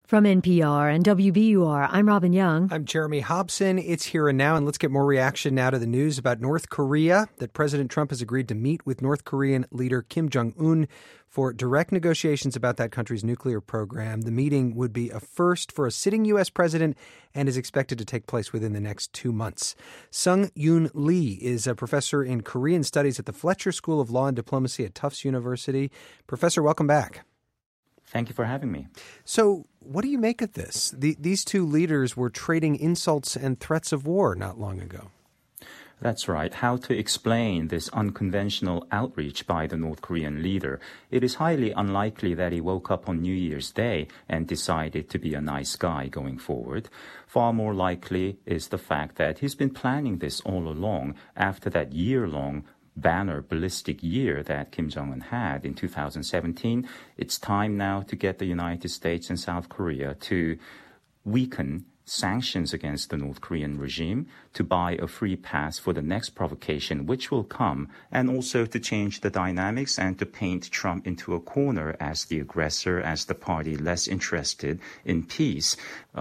From NPR and WBUR, I'm Robin Young. I'm Jeremy Hobson. It's Here and Now, and let's get more reaction now to the news about North Korea, that President Trump has agreed to meet with North Korean leader Kim Jong-un for direct negotiations about that country's nuclear program. The meeting would be a first for a sitting U.S. president and is expected to take place within the next 2 months. Sung-Yoon Lee is a professor in Korean Studies at the Fletcher School of Law and Diplomacy at Tufts University. Professor, welcome back. Thank you for having me. So what do you make of this? These two leaders were trading insults and threats of war not long ago. That's right. How to explain this unconventional outreach by the North Korean leader? It is highly unlikely that he woke up on New Year's Day and decided to be a nice guy going forward. Far more likely is the fact that he's been planning this all along after that year-long banner ballistic year that Kim Jong-un had in 2017. It's time now to get the United States and South Korea to weaken sanctions against the North Korean regime, to buy a free pass for the next provocation which will come, and also to change the dynamics and to paint Trump into a corner as the aggressor, as the party less interested in peace.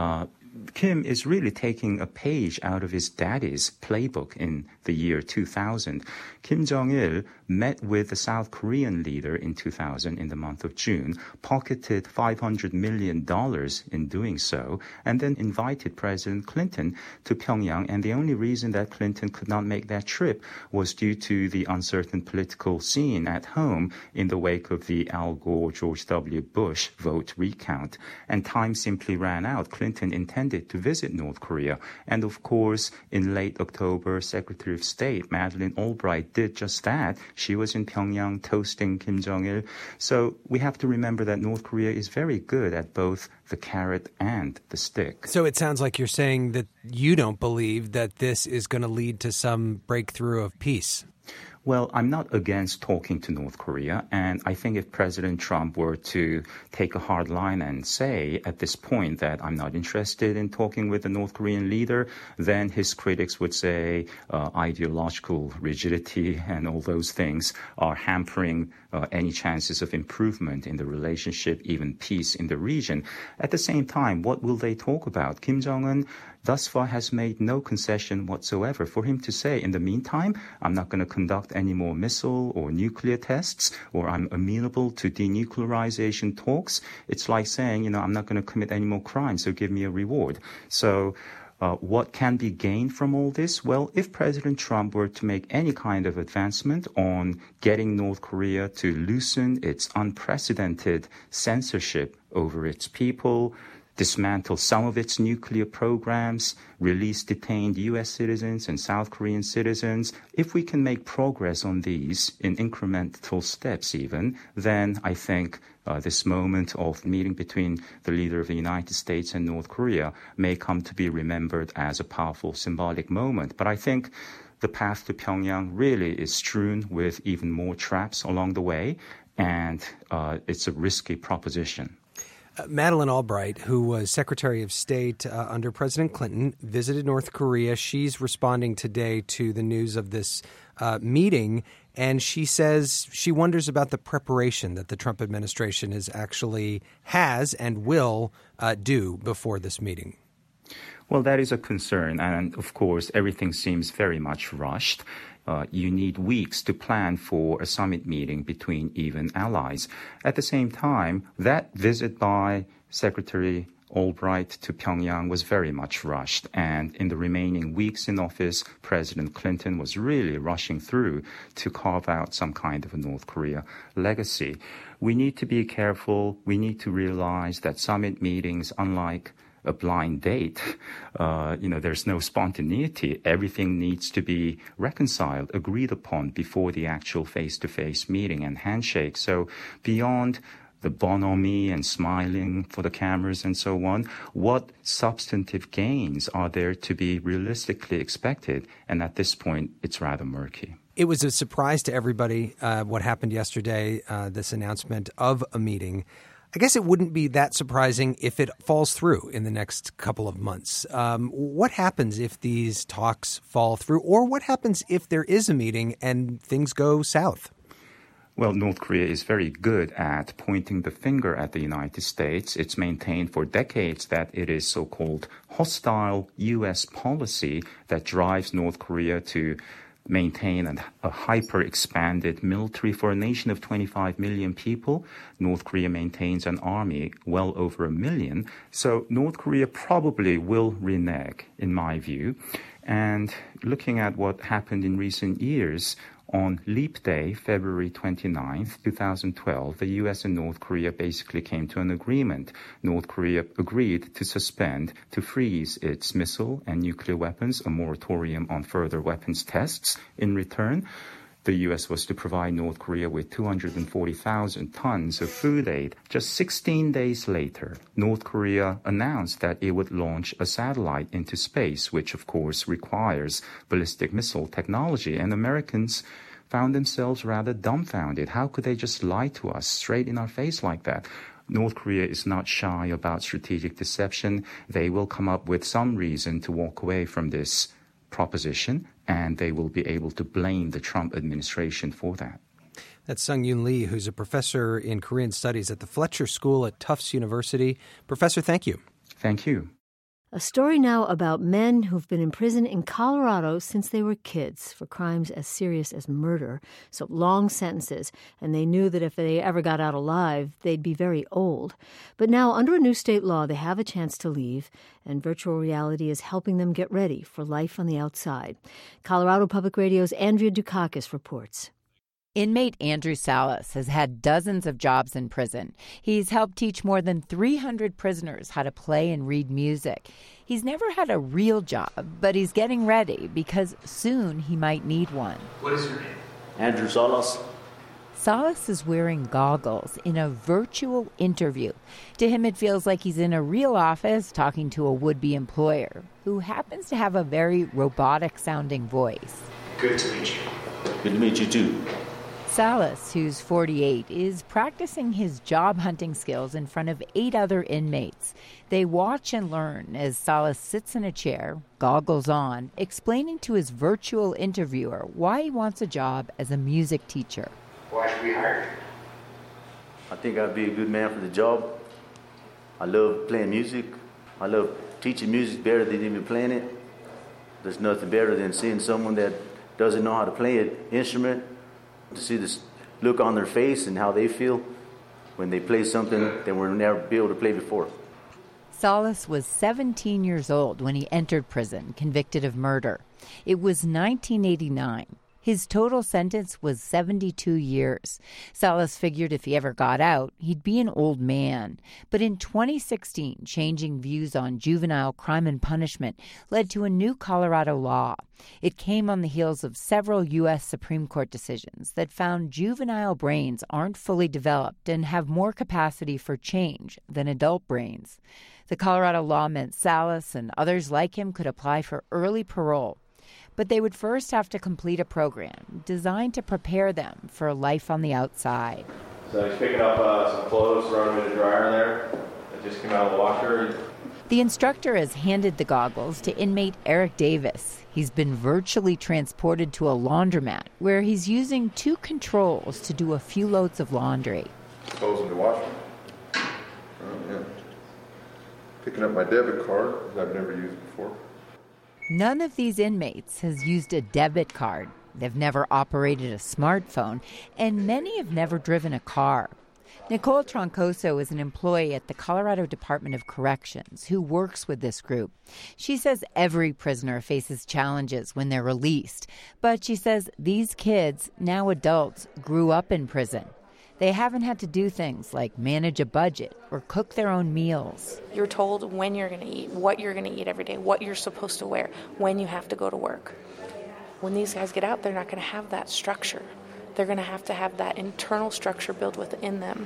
Kim is really taking a page out of his daddy's playbook in the year 2000. Kim Jong-il met with the South Korean leader in 2000 in the month of June, pocketed $500 million in doing so, and then invited President Clinton to Pyongyang. And the only reason that Clinton could not make that trip was due to the uncertain political scene at home in the wake of the Al Gore, George W. Bush vote recount. And time simply ran out. Clinton intended to visit North Korea. And of course, in late October, Secretary of State Madeleine Albright did just that. She was in Pyongyang toasting Kim Jong-il. So we have to remember that North Korea is very good at both the carrot and the stick. So it sounds like you're saying that you don't believe that this is going to lead to some breakthrough of peace. Well, I'm not against talking to North Korea, and I think if President Trump were to take a hard line and say at this point that I'm not interested in talking with the North Korean leader, then his critics would say ideological rigidity and all those things are hampering any chances of improvement in the relationship, even peace in the region. At the same time, what will they talk about? Kim Jong-un thus far has made no concession whatsoever. For him to say, in the meantime, I'm not going to conduct any more missile or nuclear tests, or I'm amenable to denuclearization talks, it's like saying, I'm not going to commit any more crimes, so give me a reward. So what can be gained from all this? Well, if President Trump were to make any kind of advancement on getting North Korea to loosen its unprecedented censorship over its people, dismantle some of its nuclear programs, release detained U.S. citizens and South Korean citizens. If we can make progress on these in incremental steps even, then I think this moment of meeting between the leader of the United States and North Korea may come to be remembered as a powerful symbolic moment. But I think the path to Pyongyang really is strewn with even more traps along the way, and it's a risky proposition. Madeleine Albright, who was Secretary of State under President Clinton, visited North Korea. She's responding today to the news of this meeting, and she says she wonders about the preparation that the Trump administration has and will do before this meeting. Well, that is a concern, and of course, everything seems very much rushed. You need weeks to plan for a summit meeting between even allies. At the same time, that visit by Secretary Albright to Pyongyang was very much rushed. And in the remaining weeks in office, President Clinton was really rushing through to carve out some kind of a North Korea legacy. We need to be careful. We need to realize that summit meetings, unlike a blind date, there's no spontaneity. Everything needs to be reconciled, agreed upon before the actual face-to-face meeting and handshake. So beyond the bonhomie and smiling for the cameras and so on, what substantive gains are there to be realistically expected? And at this point, it's rather murky. It was a surprise to everybody what happened yesterday, this announcement of a meeting. I guess it wouldn't be that surprising if it falls through in the next couple of months. What happens if these talks fall through, or what happens if there is a meeting and things go south? Well, North Korea is very good at pointing the finger at the United States. It's maintained for decades that it is so-called hostile U.S. policy that drives North Korea to maintain a hyper-expanded military. For a nation of 25 million people, North Korea maintains an army well over 1 million. So North Korea probably will renege, in my view. And looking at what happened in recent years, on Leap Day, February 29th, 2012, the U.S. and North Korea basically came to an agreement. North Korea agreed to freeze its missile and nuclear weapons, a moratorium on further weapons tests. In return, the U.S. was to provide North Korea with 240,000 tons of food aid. Just 16 days later, North Korea announced that it would launch a satellite into space, which of course requires ballistic missile technology. And Americans found themselves rather dumbfounded. How could they just lie to us straight in our face like that? North Korea is not shy about strategic deception. They will come up with some reason to walk away from this proposition, and they will be able to blame the Trump administration for that. That's Sung-Yoon Lee, who's a professor in Korean Studies at the Fletcher School at Tufts University. Professor, thank you. Thank you. A story now about men who've been in prison in Colorado since they were kids for crimes as serious as murder, so long sentences, and they knew that if they ever got out alive, they'd be very old. But now, under a new state law, they have a chance to leave, and virtual reality is helping them get ready for life on the outside. Colorado Public Radio's Andrea Dukakis reports. Inmate Andrew Salas has had dozens of jobs in prison. He's helped teach more than 300 prisoners how to play and read music. He's never had a real job, but he's getting ready because soon he might need one. What is your name? Andrew Salas. Salas is wearing goggles in a virtual interview. To him, it feels like he's in a real office talking to a would-be employer who happens to have a very robotic-sounding voice. Good to meet you. Good to meet you, too. Salas, who's 48, is practicing his job hunting skills in front of 8 other inmates. They watch and learn as Salas sits in a chair, goggles on, explaining to his virtual interviewer why he wants a job as a music teacher. Why should we hire you? I think I'd be a good man for the job. I love playing music. I love teaching music better than even playing it. There's nothing better than seeing someone that doesn't know how to play an instrument, to see this look on their face and how they feel when they play something that we'll never be able to play before. Salas was 17 years old when he entered prison, convicted of murder. It was 1989. His total sentence was 72 years. Salas figured if he ever got out, he'd be an old man. But in 2016, changing views on juvenile crime and punishment led to a new Colorado law. It came on the heels of several U.S. Supreme Court decisions that found juvenile brains aren't fully developed and have more capacity for change than adult brains. The Colorado law meant Salas and others like him could apply for early parole. But they would first have to complete a program designed to prepare them for life on the outside. So he's picking up some clothes, throwing them in the dryer there. That just came out of the washer. The instructor has handed the goggles to inmate Eric Davis. He's been virtually transported to a laundromat where he's using 2 controls to do a few loads of laundry. Clothes in the washer. Oh, yeah. Picking up my debit card that I've never used before. None of these inmates has used a debit card. They've never operated a smartphone, and many have never driven a car. Nicole Troncoso is an employee at the Colorado Department of Corrections who works with this group. She says every prisoner faces challenges when they're released, but she says these kids, now adults, grew up in prison. They haven't had to do things like manage a budget or cook their own meals. You're told when you're going to eat, what you're going to eat every day, what you're supposed to wear, when you have to go to work. When these guys get out, they're not going to have that structure. They're going to have that internal structure built within them.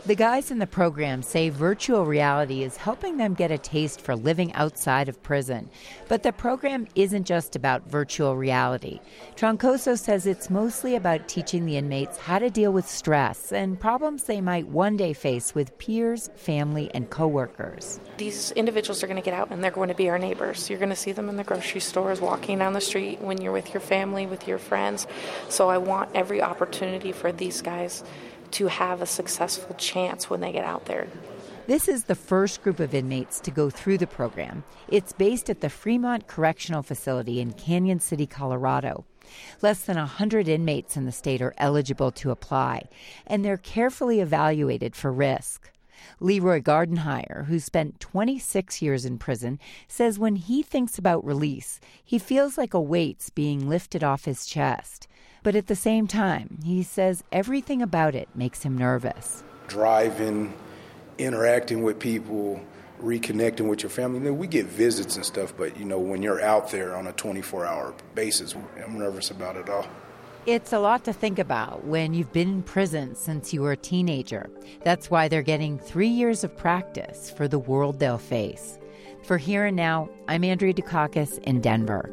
The guys in the program say virtual reality is helping them get a taste for living outside of prison. But the program isn't just about virtual reality. Troncoso says it's mostly about teaching the inmates how to deal with stress and problems they might one day face with peers, family, and coworkers. These individuals are going to get out and they're going to be our neighbors. You're going to see them in the grocery stores, walking down the street, when you're with your family, with your friends. So I want every opportunity for these guys to have a successful chance when they get out there. This is the first group of inmates to go through the program. It's based at the Fremont Correctional Facility in Canyon City, Colorado. Less than 100 inmates in the state are eligible to apply, and they're carefully evaluated for risk. Leroy Gardenhire, who spent 26 years in prison, says when he thinks about release, he feels like a weight's being lifted off his chest. But at the same time, he says everything about it makes him nervous. Driving, interacting with people, reconnecting with your family. We get visits and stuff, but, when you're out there on a 24-hour basis, I'm nervous about it all. It's a lot to think about when you've been in prison since you were a teenager. That's why they're getting 3 years of practice for the world they'll face. For Here and Now, I'm Andrea Dukakis in Denver.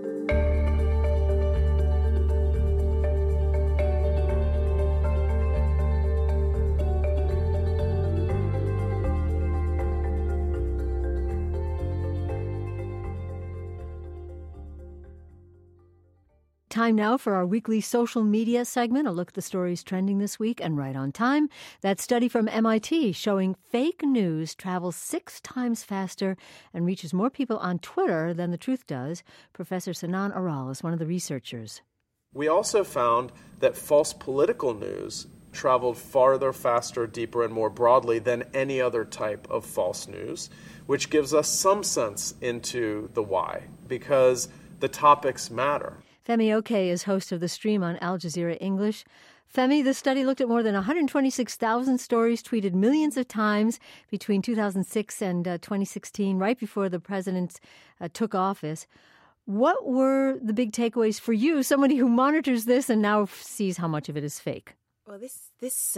Time now for our weekly social media segment, a look at the stories trending this week and right on time. That study from MIT showing fake news travels 6 times faster and reaches more people on Twitter than the truth does. Professor Sinan Aral is one of the researchers. We also found that false political news traveled farther, faster, deeper, and more broadly than any other type of false news, which gives us some sense into the why, because the topics matter. Femi Oke is host of The Stream on Al Jazeera English. Femi, the study looked at more than 126,000 stories tweeted millions of times between 2006 and 2016, right before the president took office. What were the big takeaways for you, somebody who monitors this and now sees how much of it is fake? Well, this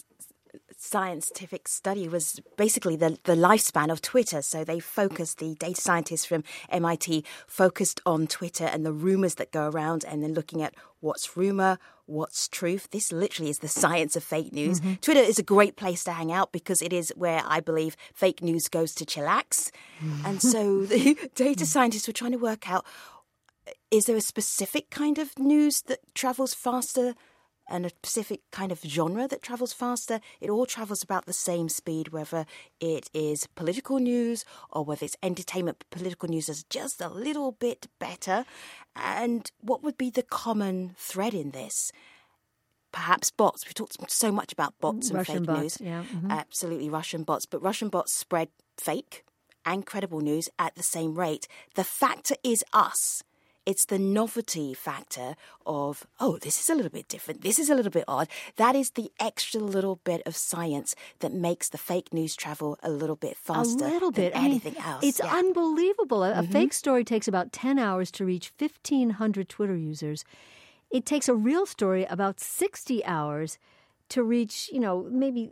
scientific study was basically the lifespan of Twitter. So they focused, the data scientists from MIT focused on Twitter and the rumors that go around and then looking at what's rumor, what's truth. This literally is the science of fake news. Mm-hmm. Twitter is a great place to hang out because it is where I believe fake news goes to chillax. And so the data scientists were trying to work out, is there a specific kind of news that travels faster and a specific kind of genre that travels faster? It all travels about the same speed, whether it is political news or whether it's entertainment. Political news is just a little bit better. And what would be the common thread in this? Perhaps bots. We've talked so much about bots and Russian fake bots, news. yeah. Mm-hmm. Absolutely, Russian bots. But Russian bots spread fake and credible news at the same rate. The factor is us. It's the novelty factor of, this is a little bit different. This is a little bit odd. That is the extra little bit of science that makes the fake news travel a little bit faster than anything else. It's unbelievable. A fake story takes about 10 hours to reach 1,500 Twitter users. It takes a real story about 60 hours to reach, maybe,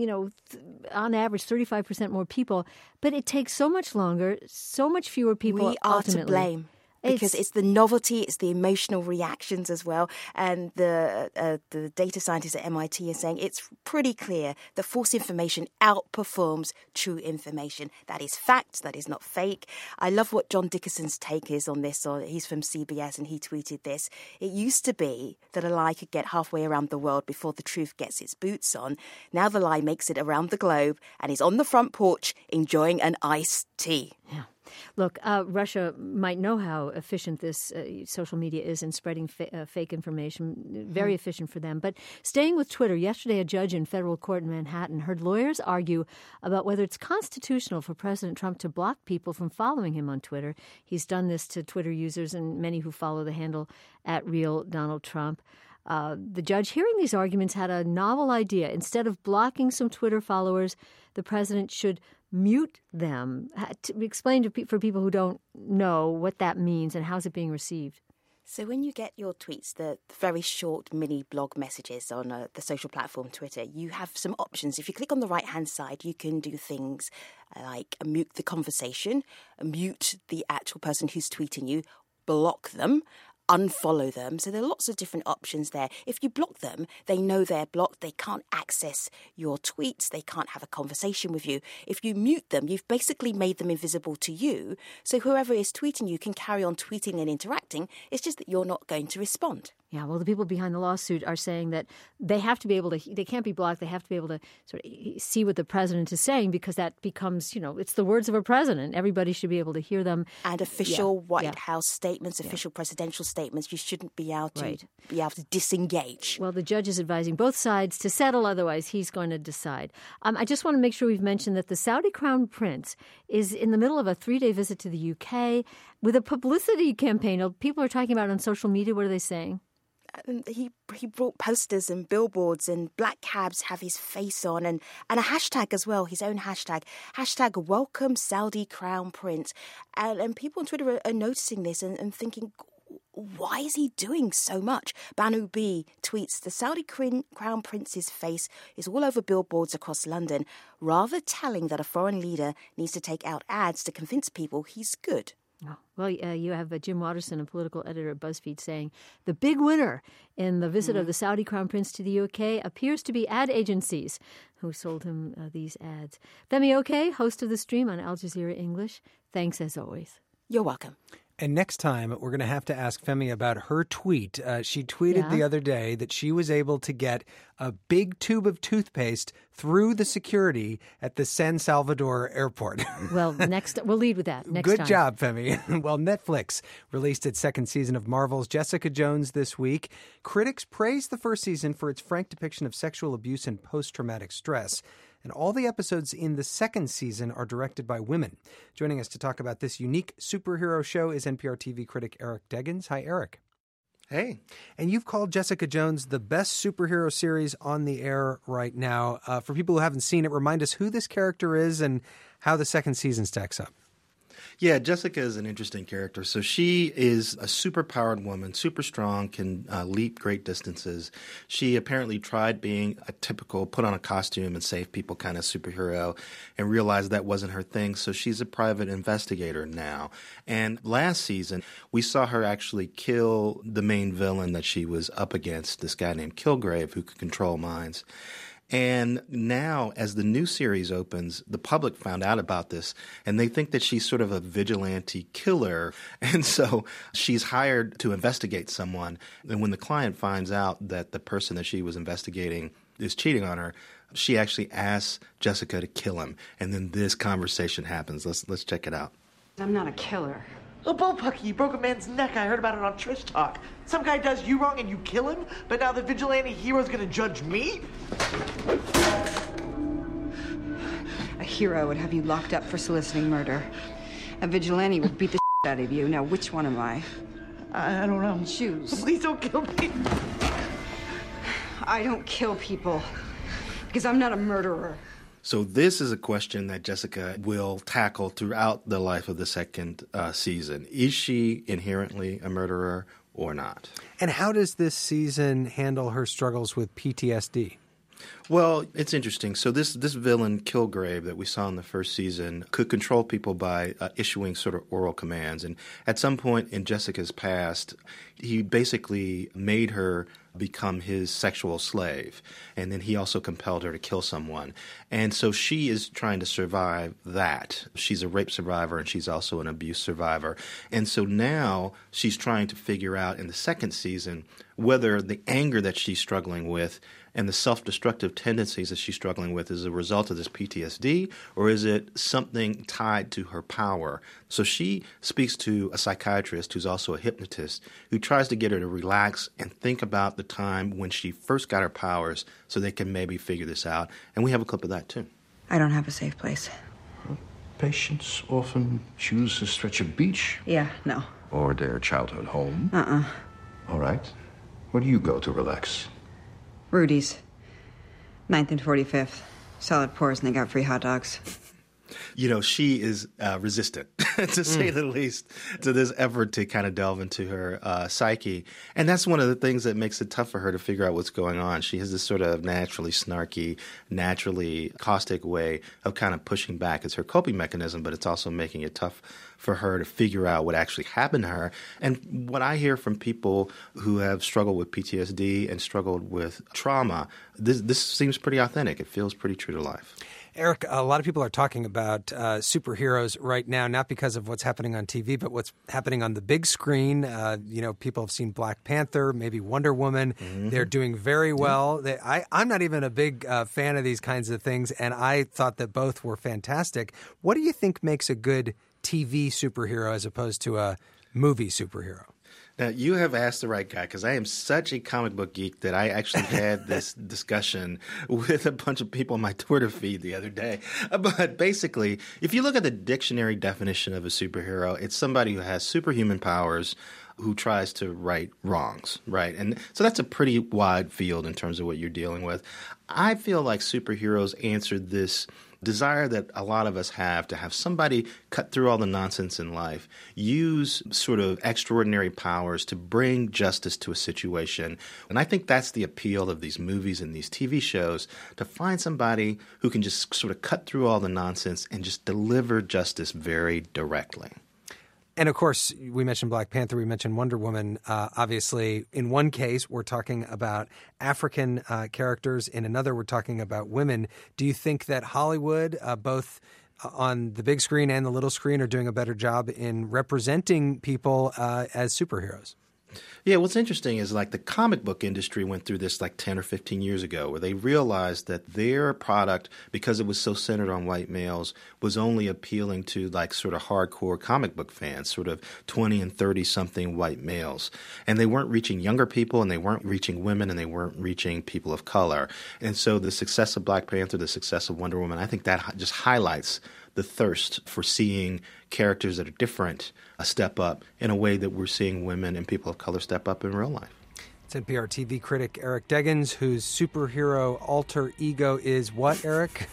on average 35% more people. But it takes so much longer, so much fewer people. We are ultimately to blame. Because it's the novelty, it's the emotional reactions as well. And the data scientists at MIT are saying it's pretty clear that false information outperforms true information. That is fact, that is not fake. I love what John Dickerson's take is on this. He's from CBS and he tweeted this. It used to be that a lie could get halfway around the world before the truth gets its boots on. Now the lie makes it around the globe and is on the front porch enjoying an iced tea. Yeah. Look, Russia might know how efficient this social media is in spreading fake information, very efficient for them. But staying with Twitter, yesterday a judge in federal court in Manhattan heard lawyers argue about whether it's constitutional for President Trump to block people from following him on Twitter. He's done this to Twitter users and many who follow the handle @RealDonaldTrump. The judge hearing these arguments had a novel idea. Instead of blocking some Twitter followers, the president should mute them. To explain for people who don't know what that means and how's it being received. So when you get your tweets, the very short mini blog messages on the social platform Twitter, you have some options. If you click on the right-hand side, you can do things like mute the conversation, mute the actual person who's tweeting you, block them, unfollow them. So there are lots of different options there. If you block them, they know they're blocked. They can't access your tweets. They can't have a conversation with you. If you mute them, you've basically made them invisible to you. So whoever is tweeting you can carry on tweeting and interacting. It's just that you're not going to respond. Yeah, well, the people behind the lawsuit are saying that they have to be able to, they can't be blocked. They have to be able to sort of see what the president is saying, because that becomes, it's the words of a president. Everybody should be able to hear them. And official White House statements, official presidential statements, you shouldn't be able to be able to disengage. Well, the judge is advising both sides to settle, otherwise he's going to decide. I just want to make sure we've mentioned that the Saudi Crown Prince is in the middle of a 3-day visit to the UK with a publicity campaign. People are talking about it on social media. What are they saying? He brought posters and billboards, and black cabs have his face on, and a hashtag as well, his own hashtag welcome Saudi Crown Prince. And people on Twitter are noticing this and thinking, why is he doing so much? Banu B tweets, the Saudi Crown Prince's face is all over billboards across London, rather telling that a foreign leader needs to take out ads to convince people he's good. Oh, well, you have Jim Watterson, a political editor at BuzzFeed, saying the big winner in the visit of the Saudi Crown Prince to the UK appears to be ad agencies who sold him these ads. Femi Oke, host of The Stream on Al Jazeera English, thanks as always. You're welcome. And next time, we're going to have to ask Femi about her tweet. She tweeted the other day that she was able to get a big tube of toothpaste through the security at the San Salvador airport. Well, we'll lead with that next time. Good job, Femi. Well, Netflix released its second season of Marvel's Jessica Jones this week. Critics praised the first season for its frank depiction of sexual abuse and post-traumatic stress. And all the episodes in the second season are directed by women. Joining us to talk about this unique superhero show is NPR TV critic Eric Deggans. Hi, Eric. Hey. And you've called Jessica Jones the best superhero series on the air right now. For people who haven't seen it, remind us who this character is and how the second season stacks up. Yeah, Jessica is an interesting character. So she is a super-powered woman, super strong, can leap great distances. She apparently tried being a typical put on a costume and save people kind of superhero and realized that wasn't her thing. So she's a private investigator now. And last season, we saw her actually kill the main villain that she was up against, this guy named Kilgrave, who could control minds. And now, as the new series opens, the public found out about this, and they think that she's sort of a vigilante killer. And so she's hired to investigate someone. And when the client finds out that the person that she was investigating is cheating on her, she actually asks Jessica to kill him. And then this conversation happens. Let's check it out. I'm not a killer. Oh, Bullpucky, you broke a man's neck. I heard about it on Trish Talk. Some guy does you wrong and you kill him, but now the vigilante hero's gonna judge me? A hero would have you locked up for soliciting murder. A vigilante would beat the out of you. Now, which one am I? I don't know. Choose. Please don't kill me. I don't kill people because I'm not a murderer. So this is a question that Jessica will tackle throughout the life of the second season. Is she inherently a murderer or not? And how does this season handle her struggles with PTSD? Well, it's interesting. So this villain, Kilgrave, that we saw in the first season, could control people by issuing sort of oral commands. And at some point in Jessica's past, he basically made her become his sexual slave. And then he also compelled her to kill someone. And so she is trying to survive that. She's a rape survivor and she's also an abuse survivor. And so now she's trying to figure out in the second season whether the anger that she's struggling with and the self-destructive tendencies that she's struggling with is a result of this PTSD, or is it something tied to her power? So she speaks to a psychiatrist who's also a hypnotist who tries to get her to relax and think about the time when she first got her powers so they can maybe figure this out. And we have a clip of that, too. I don't have a safe place. Patients often choose a stretch of beach. Yeah, no. Or their childhood home. Uh-uh. All right. Where do you go to relax? Rudy's. 9th and 45th. Solid pours and they got free hot dogs. You know, she is resistant to say the least, to this effort to kind of delve into her psyche. And that's one of the things that makes it tough for her to figure out what's going on. She has this sort of naturally snarky, naturally caustic way of kind of pushing back. It's her coping mechanism, but it's also making it tough for her to figure out what actually happened to her. And what I hear from people who have struggled with PTSD and struggled with trauma, this seems pretty authentic. It feels pretty true to life. Eric, a lot of people are talking about superheroes right now, not because of what's happening on TV, but what's happening on the big screen. People have seen Black Panther, maybe Wonder Woman. Mm-hmm. They're doing very well. I'm not even a big fan of these kinds of things, and I thought that both were fantastic. What do you think makes a good TV superhero as opposed to a movie superhero? Now, you have asked the right guy, because I am such a comic book geek that I actually had this discussion with a bunch of people on my Twitter feed the other day. But basically, if you look at the dictionary definition of a superhero, it's somebody who has superhuman powers, who tries to right wrongs, right? And so that's a pretty wide field in terms of what you're dealing with. I feel like superheroes answered this desire that a lot of us have to have somebody cut through all the nonsense in life, use sort of extraordinary powers to bring justice to a situation. And I think that's the appeal of these movies and these TV shows, to find somebody who can just sort of cut through all the nonsense and just deliver justice very directly. And, of course, we mentioned Black Panther, we mentioned Wonder Woman. Obviously, in one case, we're talking about African characters. In another, we're talking about women. Do you think that Hollywood, both on the big screen and the little screen, are doing a better job in representing people as superheroes? Yeah, what's interesting is like the comic book industry went through this like 10 or 15 years ago, where they realized that their product, because it was so centered on white males, was only appealing to like sort of hardcore comic book fans, sort of 20 and 30-something white males. And they weren't reaching younger people, and they weren't reaching women, and they weren't reaching people of color. And so the success of Black Panther, the success of Wonder Woman, I think that just highlights the thirst for seeing characters that are different step up in a way that we're seeing women and people of color step up in real life. It's NPR TV critic Eric Deggans, whose superhero alter ego is what, Eric?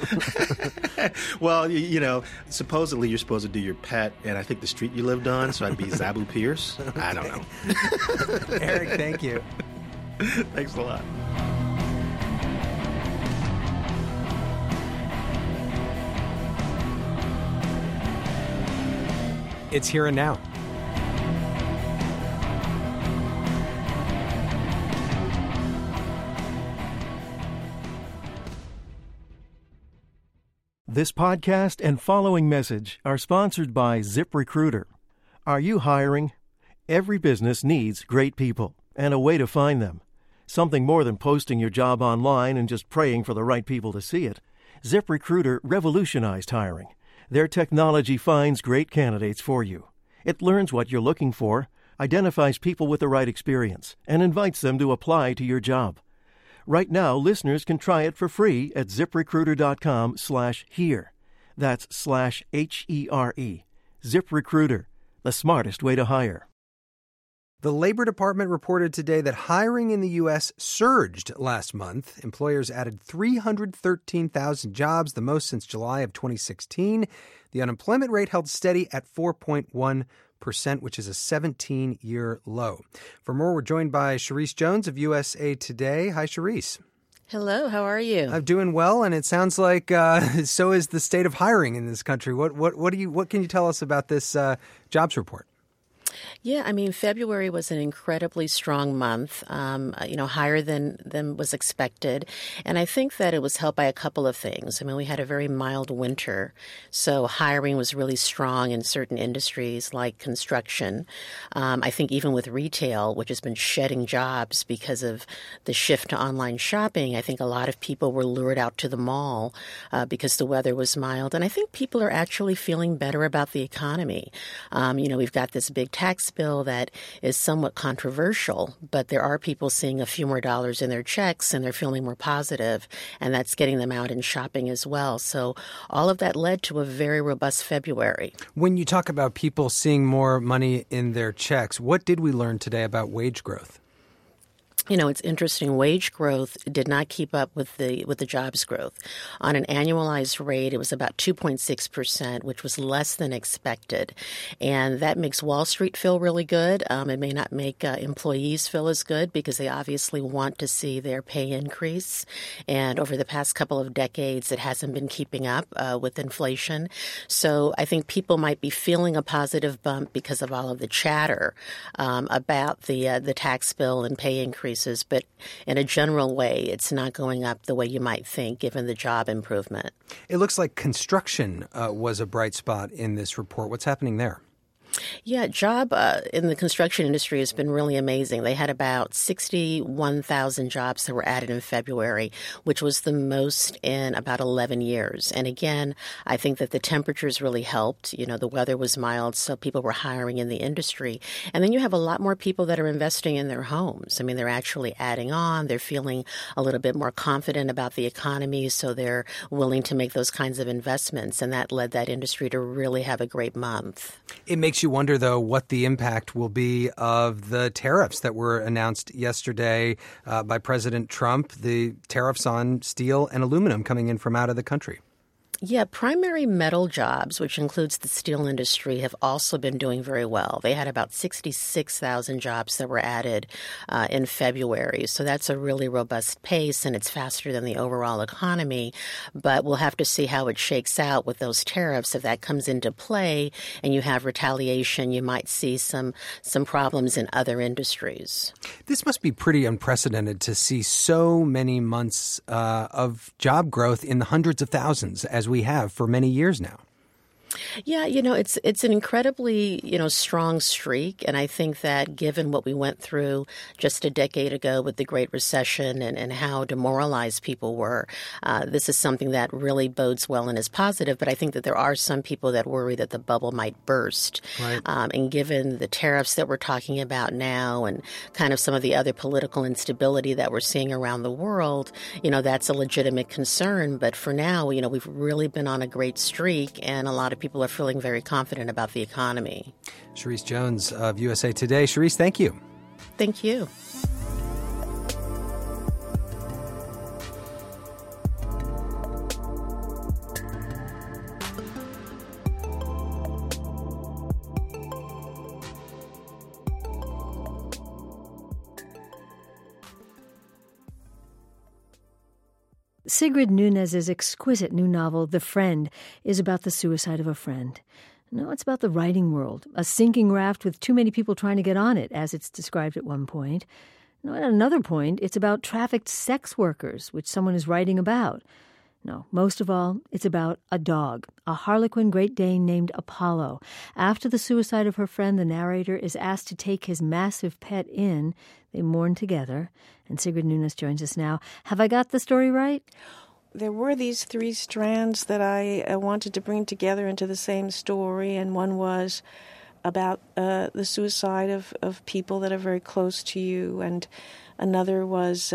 Well, supposedly you're supposed to do your pet, and I think the street you lived on, so I'd be Zabu Pierce. I don't know. Eric, thank you. Thanks a lot. It's Here and Now. This podcast and following message are sponsored by ZipRecruiter. Are you hiring? Every business needs great people and a way to find them. Something more than posting your job online and just praying for the right people to see it. ZipRecruiter revolutionized hiring. Their technology finds great candidates for you. It learns what you're looking for, identifies people with the right experience, and invites them to apply to your job. Right now, listeners can try it for free at ZipRecruiter.com/here. That's /HERE. ZipRecruiter, the smartest way to hire. The Labor Department reported today that hiring in the U.S. surged last month. Employers added 313,000 jobs, the most since July of 2016. The unemployment rate held steady at 4.1%, which is a 17-year low. For more, we're joined by Charisse Jones of USA Today. Hi, Charisse. Hello, how are you? I'm doing well, and it sounds like so is the state of hiring in this country. What can you tell us about this jobs report? Yeah, I mean, February was an incredibly strong month, higher than was expected. And I think that it was helped by a couple of things. I mean, we had a very mild winter, so hiring was really strong in certain industries like construction. I think even with retail, which has been shedding jobs because of the shift to online shopping, I think a lot of people were lured out to the mall because the weather was mild. And I think people are actually feeling better about the economy. We've got this big tax bill that is somewhat controversial, but there are people seeing a few more dollars in their checks and they're feeling more positive, and that's getting them out and shopping as well. So all of that led to a very robust February. When you talk about people seeing more money in their checks, what did we learn today about wage growth? It's interesting. Wage growth did not keep up with the jobs growth. On an annualized rate, it was about 2.6%, which was less than expected. And that makes Wall Street feel really good. It may not make employees feel as good because they obviously want to see their pay increase. And over the past couple of decades, it hasn't been keeping up with inflation. So I think people might be feeling a positive bump because of all of the chatter about the tax bill and pay increase. But in a general way, it's not going up the way you might think, given the job improvement. It looks like construction was a bright spot in this report. What's happening there? Yeah, job in the construction industry has been really amazing. They had about 61,000 jobs that were added in February, which was the most in about 11 years. And again, I think that the temperatures really helped. The weather was mild, so people were hiring in the industry. And then you have a lot more people that are investing in their homes. I mean, they're actually adding on. They're feeling a little bit more confident about the economy, so they're willing to make those kinds of investments. And that led that industry to really have a great month. It makes you wonder, though, what the impact will be of the tariffs that were announced yesterday by President Trump, the tariffs on steel and aluminum coming in from out of the country. Yeah, primary metal jobs, which includes the steel industry, have also been doing very well. They had about 66,000 jobs that were added in February. So that's a really robust pace, and it's faster than the overall economy. But we'll have to see how it shakes out with those tariffs. If that comes into play and you have retaliation, you might see some problems in other industries. This must be pretty unprecedented to see so many months of job growth in the hundreds of thousands, as we have for many years now. Yeah, it's an incredibly, strong streak. And I think that given what we went through just a decade ago with the Great Recession and how demoralized people were, this is something that really bodes well and is positive. But I think that there are some people that worry that the bubble might burst. Right. And given the tariffs that we're talking about now and kind of some of the other political instability that we're seeing around the world, that's a legitimate concern. But for now, we've really been on a great streak, and a lot of people are feeling very confident about the economy. Charise Jones of USA Today. Charise, thank you. Thank you. Sigrid Nunez's exquisite new novel, The Friend, is about the suicide of a friend. No, it's about the writing world, a sinking raft with too many people trying to get on it, as it's described at one point. No, at another point, it's about trafficked sex workers, which someone is writing about. No, most of all, it's about a dog, a Harlequin Great Dane named Apollo. After the suicide of her friend, the narrator is asked to take his massive pet in. They mourn together, and Sigrid Nunez joins us now. Have I got the story right? There were these three strands that I wanted to bring together into the same story, and one was about the suicide of people that are very close to you, and another was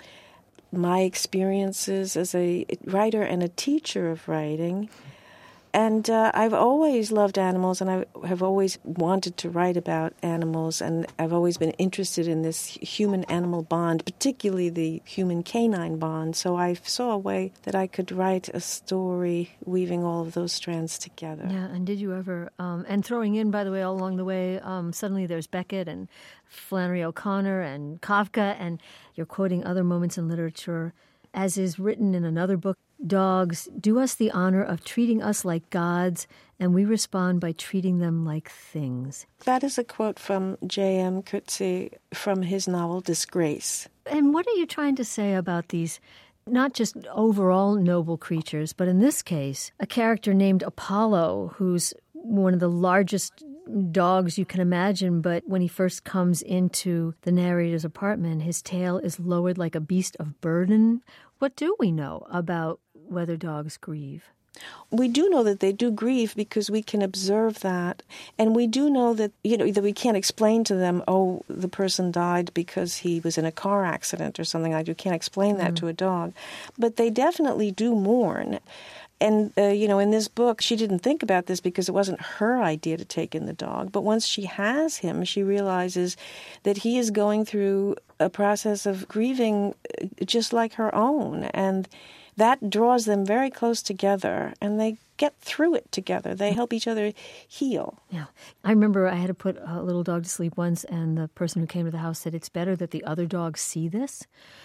my experiences as a writer and a teacher of writing. And I've always loved animals, and I have always wanted to write about animals, and I've always been interested in this human-animal bond, particularly the human-canine bond. So I saw a way that I could write a story weaving all of those strands together. Yeah, and did you ever, and throwing in, by the way, all along the way, suddenly there's Beckett and Flannery O'Connor and Kafka, and you're quoting other moments in literature, as is written in another book, Dogs do us the honor of treating us like gods, and we respond by treating them like things. That is a quote from J.M. Coetzee from his novel Disgrace. And what are you trying to say about these, not just overall noble creatures, but in this case, a character named Apollo, who's one of the largest dogs you can imagine, but when he first comes into the narrator's apartment, his tail is lowered like a beast of burden. What do we know about whether dogs grieve? We do know that they do grieve because we can observe that. And we do know that, that we can't explain to them, oh, the person died because he was in a car accident or something like that. You can't explain that to a dog. But they definitely do mourn. And, in this book, she didn't think about this because it wasn't her idea to take in the dog. But once she has him, she realizes that he is going through a process of grieving just like her own. And that draws them very close together, and they get through it together. They help each other heal. Yeah. I remember I had to put a little dog to sleep once, and the person who came to the house said it's better that the other dogs see this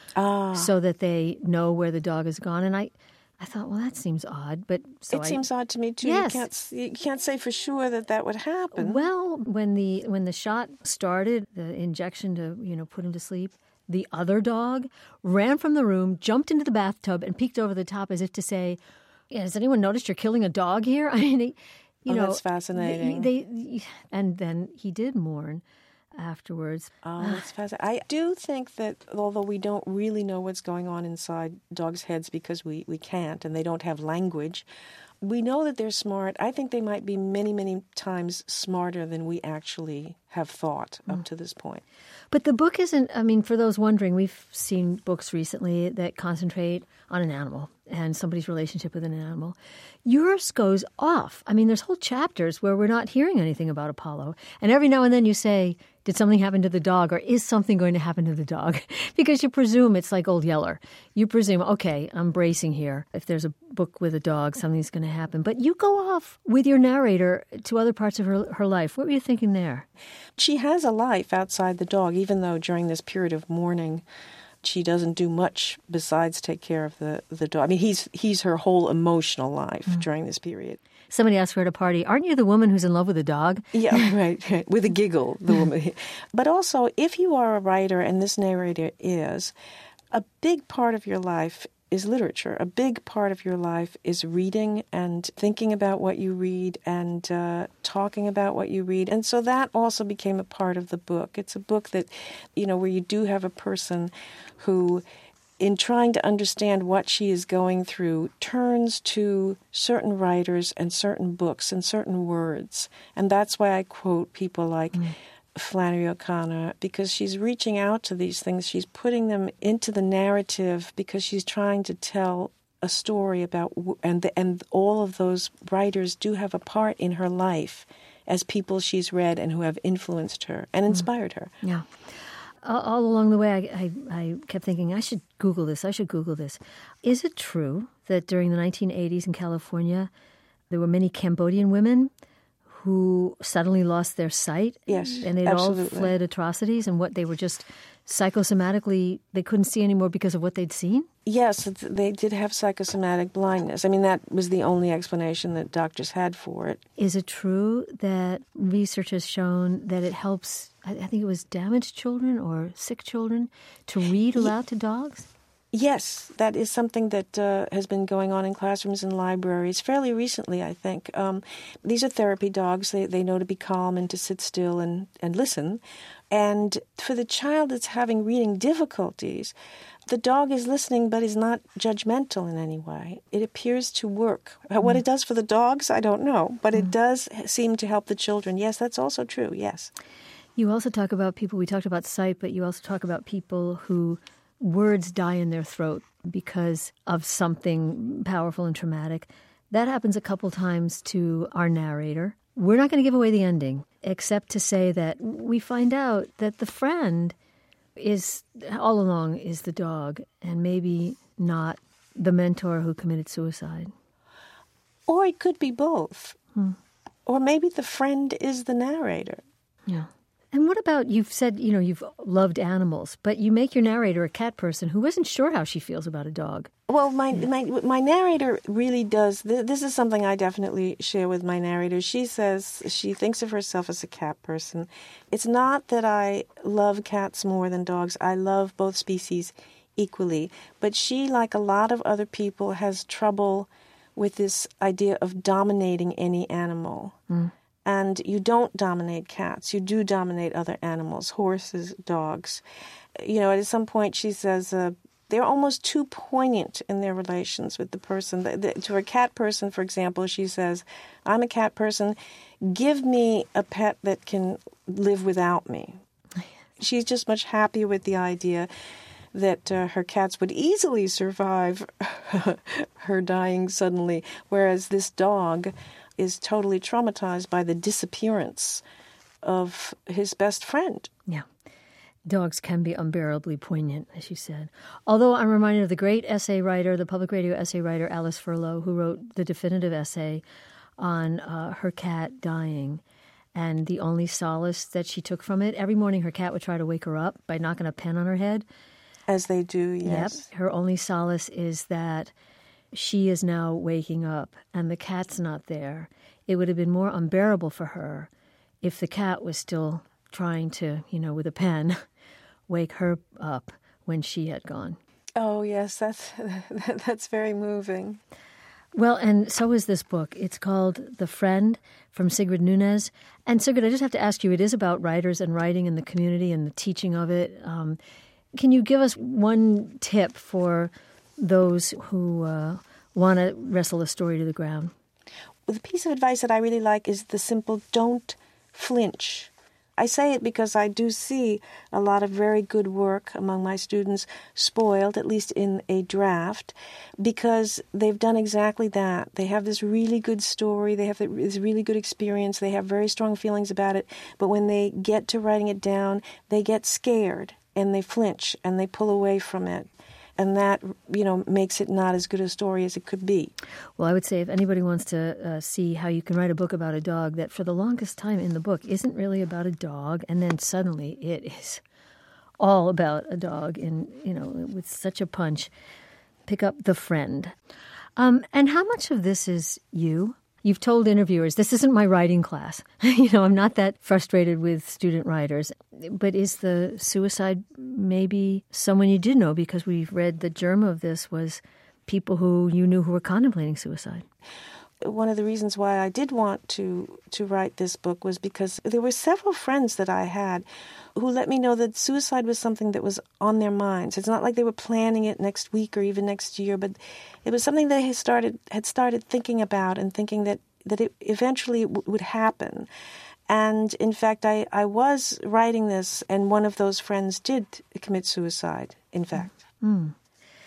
so that they know where the dog has gone. And I thought, well, that seems odd. But it seems odd to me, too. Yes. You can't say for sure that would happen. Well, when the shot started, the injection to, put him to sleep, the other dog ran from the room, jumped into the bathtub, and peeked over the top as if to say, has anyone noticed you're killing a dog here? I mean, that's fascinating. And then he did mourn afterwards. Oh, that's fascinating. I do think that although we don't really know what's going on inside dogs' heads because we can't, and they don't have language, we know that they're smart. I think they might be many, many times smarter than we actually have thought up to this point. But the book isn't, for those wondering, we've seen books recently that concentrate on an animal and somebody's relationship with an animal. Yours goes off. There's whole chapters where we're not hearing anything about Apollo. And every now and then you say, did something happen to the dog, or is something going to happen to the dog? Because you presume it's like Old Yeller. You presume, okay, I'm bracing here. If there's a book with a dog, something's going to happen. But you go off with your narrator to other parts of her life. What were you thinking there? She has a life outside the dog, even though during this period of mourning, she doesn't do much besides take care of the dog. He's her whole emotional life during this period. Somebody asked her at a party, aren't you the woman who's in love with a dog? Yeah, right. With a giggle, the woman. But also, if you are a writer, and this narrator is, a big part of your life is literature. A big part of your life is reading and thinking about what you read and talking about what you read. And so that also became a part of the book. It's a book that, where you do have a person who, in trying to understand what she is going through, turns to certain writers and certain books and certain words. And that's why I quote people like Flannery O'Connor, because she's reaching out to these things. She's putting them into the narrative because she's trying to tell a story about, and all of those writers do have a part in her life as people she's read and who have influenced her and inspired her. Yeah. All along the way, I kept thinking, I should Google this. Is it true that during the 1980s in California, there were many Cambodian women who suddenly lost their sight? Yes, and they'd absolutely. all fled atrocities, and what they were just psychosomatically, they couldn't see anymore because of what they'd seen? Yes, they did have psychosomatic blindness. That was the only explanation that doctors had for it. Is it true that research has shown that it helps, I think it was damaged children or sick children, to read aloud to dogs? Yes, that is something that has been going on in classrooms and libraries fairly recently, I think. These are therapy dogs. They know to be calm and to sit still and listen. And for the child that's having reading difficulties, the dog is listening but is not judgmental in any way. It appears to work. What it does for the dogs, I don't know, but it does seem to help the children. Yes, that's also true, yes. You also talk about people, we talked about sight, but you also talk about people who words die in their throat because of something powerful and traumatic. That happens a couple times to our narrator. We're not going to give away the ending, except to say that we find out that the friend is, all along, is the dog, and maybe not the mentor who committed suicide. Or it could be both. Or maybe the friend is the narrator. Yeah. And what about, you've said, you've loved animals, but you make your narrator a cat person who isn't sure how she feels about a dog. Well, my narrator really does. This is something I definitely share with my narrator. She says she thinks of herself as a cat person. It's not that I love cats more than dogs. I love both species equally. But she, like a lot of other people, has trouble with this idea of dominating any animal. And you don't dominate cats. You do dominate other animals, horses, dogs. At some point she says they're almost too poignant in their relations with the person. To a cat person, for example, she says, I'm a cat person. Give me a pet that can live without me. She's just much happier with the idea that her cats would easily survive her dying suddenly, whereas this dog is totally traumatized by the disappearance of his best friend. Yeah. Dogs can be unbearably poignant, as you said. Although I'm reminded of the great essay writer, the public radio essay writer, Alice Furlow, who wrote the definitive essay on her cat dying. And the only solace that she took from it, every morning her cat would try to wake her up by knocking a pen on her head. As they do, yes. Yep. Her only solace is that she is now waking up and the cat's not there. It would have been more unbearable for her if the cat was still trying to, with a pen, wake her up when she had gone. Oh, yes, that's very moving. Well, and so is this book. It's called The Friend from Sigrid Nunez. And Sigrid, I just have to ask you, it is about writers and writing in the community and the teaching of it. Can you give us one tip for those who want to wrestle a story to the ground? Well, the piece of advice that I really like is the simple don't flinch. I say it because I do see a lot of very good work among my students spoiled, at least in a draft, because they've done exactly that. They have this really good story, they have this really good experience, they have very strong feelings about it, but when they get to writing it down, they get scared and they flinch and they pull away from it. And that, makes it not as good a story as it could be. Well, I would say if anybody wants to see how you can write a book about a dog that for the longest time in the book isn't really about a dog, and then suddenly it is all about a dog with such a punch, pick up The Friend. And how much of this is you? You've told interviewers, this isn't my writing class. I'm not that frustrated with student writers. But is the suicide maybe someone you did know? Because we've read the germ of this was people who you knew who were contemplating suicide. One of the reasons why I did want to write this book was because there were several friends that I had who let me know that suicide was something that was on their minds. It's not like they were planning it next week or even next year, but it was something they had started thinking about and thinking that it eventually would happen. And in fact, I was writing this, and one of those friends did commit suicide, in fact. Mm.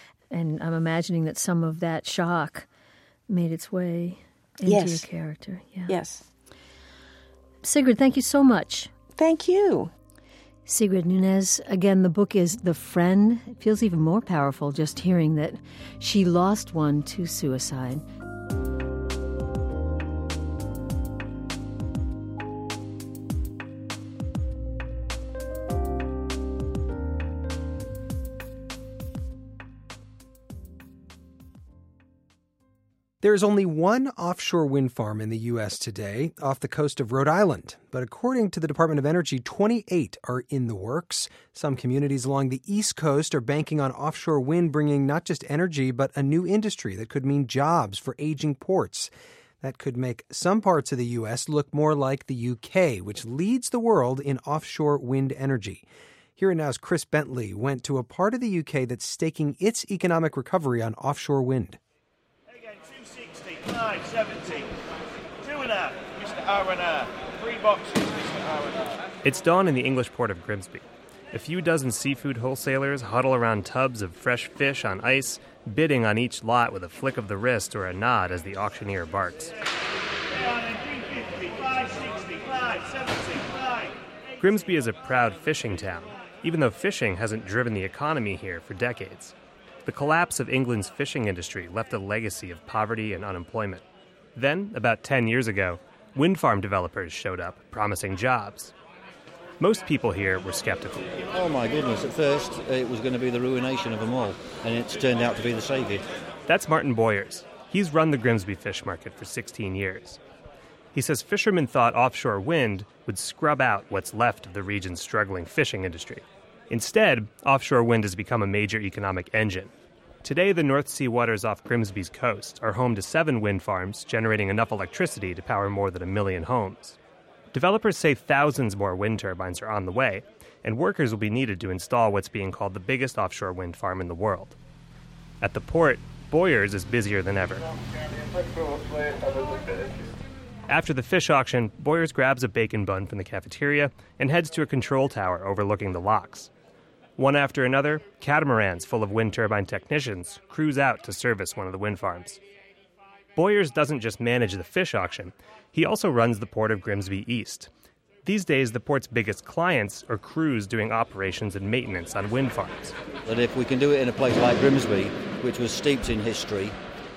And I'm imagining that some of that shock made its way into your character. Yeah. Yes. Sigrid, thank you so much. Thank you. Sigrid Nunez. Again, the book is The Friend. It feels even more powerful just hearing that she lost one to suicide. There is only one offshore wind farm in the U.S. today, off the coast of Rhode Island. But according to the Department of Energy, 28 are in the works. Some communities along the East Coast are banking on offshore wind bringing not just energy, but a new industry that could mean jobs for aging ports. That could make some parts of the U.S. look more like the U.K., which leads the world in offshore wind energy. Here and Now's Chris Bentley went to a part of the U.K. that's staking its economic recovery on offshore wind. 970, 2.5, Mr. R&R, 3 boxes, Mr. R&R. It's dawn in the English port of Grimsby. A few dozen seafood wholesalers huddle around tubs of fresh fish on ice, bidding on each lot with a flick of the wrist or a nod as the auctioneer barks. Grimsby is a proud fishing town, even though fishing hasn't driven the economy here for decades. The collapse of England's fishing industry left a legacy of poverty and unemployment. Then, about 10 years ago, wind farm developers showed up, promising jobs. Most people here were skeptical. Oh my goodness, at first it was going to be the ruination of them all, and it's turned out to be the saviour. That's Martin Boyers. He's run the Grimsby fish market for 16 years. He says fishermen thought offshore wind would scrub out what's left of the region's struggling fishing industry. Instead, offshore wind has become a major economic engine. Today, the North Sea waters off Grimsby's coast are home to 7 wind farms, generating enough electricity to power more than 1 million homes. Developers say thousands more wind turbines are on the way, and workers will be needed to install what's being called the biggest offshore wind farm in the world. At the port, Boyers is busier than ever. After the fish auction, Boyers grabs a bacon bun from the cafeteria and heads to a control tower overlooking the locks. One after another, catamarans full of wind turbine technicians cruise out to service one of the wind farms. Boyers doesn't just manage the fish auction, he also runs the port of Grimsby East. These days, the port's biggest clients are crews doing operations and maintenance on wind farms. That if we can do it in a place like Grimsby, which was steeped in history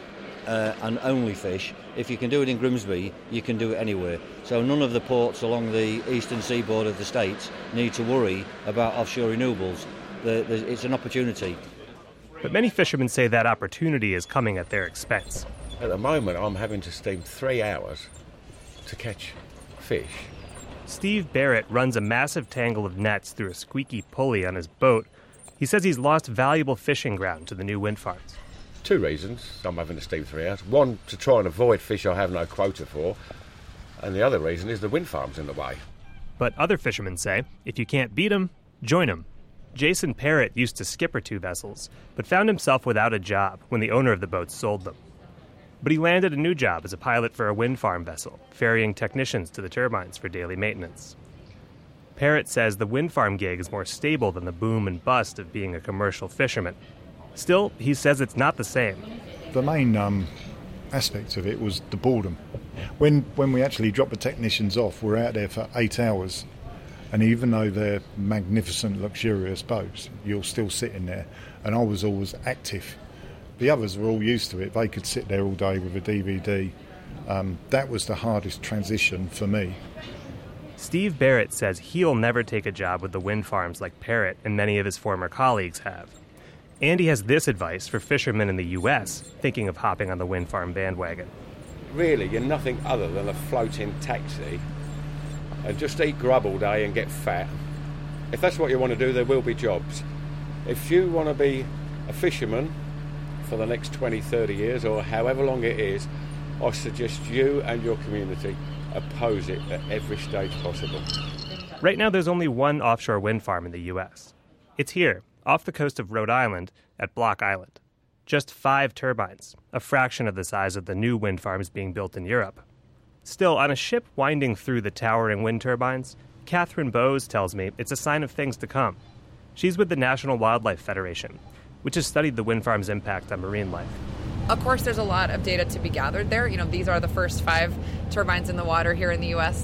and only fish, if you can do it in Grimsby, you can do it anywhere. So none of the ports along the eastern seaboard of the States need to worry about offshore renewables. It's an opportunity. But many fishermen say that opportunity is coming at their expense. At the moment, I'm having to steam 3 hours to catch fish. Steve Barrett runs a massive tangle of nets through a squeaky pulley on his boat. He says he's lost valuable fishing ground to the new wind farms. 2 reasons I'm having to steam 3 hours. One, to try and avoid fish I have no quota for. And the other reason is the wind farm's in the way. But other fishermen say, if you can't beat them, join them. Jason Parrott used to skipper 2 vessels, but found himself without a job when the owner of the boats sold them. But he landed a new job as a pilot for a wind farm vessel, ferrying technicians to the turbines for daily maintenance. Parrott says the wind farm gig is more stable than the boom and bust of being a commercial fisherman. Still, he says it's not the same. The main aspect of it was the boredom. When we actually drop the technicians off, we're out there for 8 hours. And even though they're magnificent, luxurious boats, you're still sitting there. And I was always active. The others were all used to it. They could sit there all day with a DVD. That was the hardest transition for me. Steve Barrett says he'll never take a job with the wind farms like Parrott and many of his former colleagues have. And he has this advice for fishermen in the U.S. thinking of hopping on the wind farm bandwagon. Really, you're nothing other than a floating taxi. And just eat grub all day and get fat. If that's what you want to do, there will be jobs. If you want to be a fisherman for the next 20, 30 years, or however long it is, I suggest you and your community oppose it at every stage possible. Right now, there's only one offshore wind farm in the U.S. It's here, off the coast of Rhode Island, at Block Island. Just 5 turbines, a fraction of the size of the new wind farms being built in Europe. Still, on a ship winding through the towering wind turbines, Catherine Bowes tells me it's a sign of things to come. She's with the National Wildlife Federation, which has studied the wind farm's impact on marine life. Of course, there's a lot of data to be gathered there. These are the first 5 turbines in the water here in the U.S.,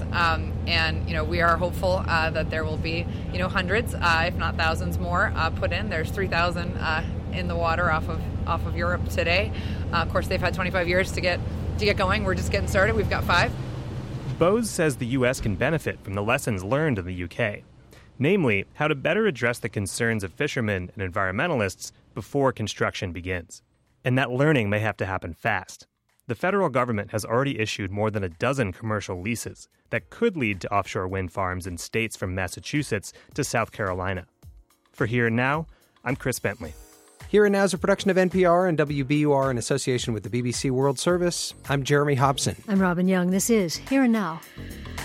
and we are hopeful that there will be, hundreds, if not thousands more put in. There's 3,000 in the water off of Europe today. Of course, they've had 25 years to get going. We're just getting started. We've got 5. Bowes says the U.S. can benefit from the lessons learned in the U.K., namely how to better address the concerns of fishermen and environmentalists before construction begins. And that learning may have to happen fast. The federal government has already issued more than a dozen commercial leases that could lead to offshore wind farms in states from Massachusetts to South Carolina. For Here and Now, I'm Chris Bentley. Here and Now is a production of NPR and WBUR in association with the BBC World Service. I'm Jeremy Hobson. I'm Robin Young. This is Here and Now.